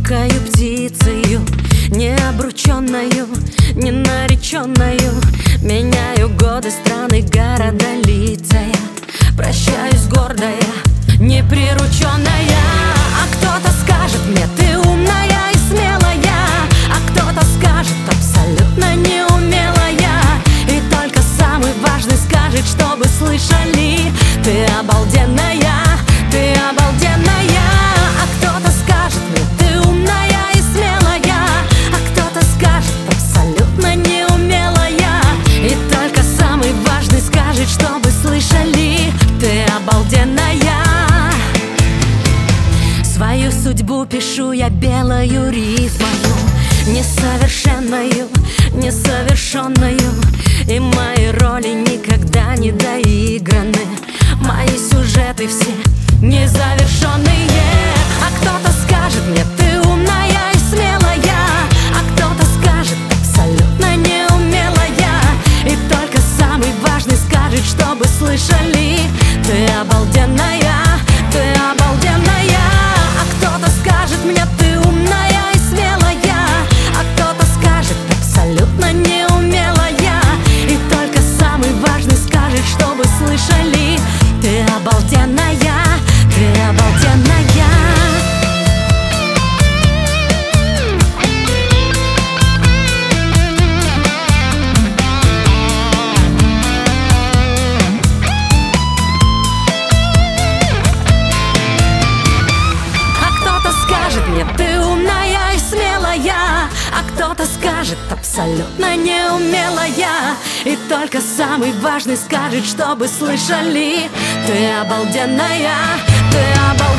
одинокою птицею, не обрученную, не нареченную. Меняю годы, страны, города, лица я прощаюсь гордая, неприрученная. А кто-то скажет мне: ты умная и смелая. А кто-то скажет: абсолютно неумелая. И только самый важный скажет, чтобы слышали: ты обалденная, ты обалденная. А кто-то скажет мне: ты умная и смелая. А кто-то скажет: абсолютно неумелая. И только самый важный скажет, чтобы слышали: ты обалденная. Свою судьбу пишу я белою рифмою, несовершенную, несовершенную. И мои роли никогда не доиграны, мои сюжеты все незавершенные. А кто-то скажет мне: ты умная и смелая. А кто-то скажет: абсолютно неумелая. И только самый важный скажет, чтобы слышали: ты обалденная, ты обалденная. А кто-то скажет мне: ты умная и смелая. А кто-то скажет: абсолютно неумелая. И только самый важный скажет, чтобы слышали: ты обалденная, ты обалденная. Ты умная и смелая. А кто-то скажет: абсолютно неумелая. И только самый важный скажет, чтобы слышали: ты обалденная, ты обалденная.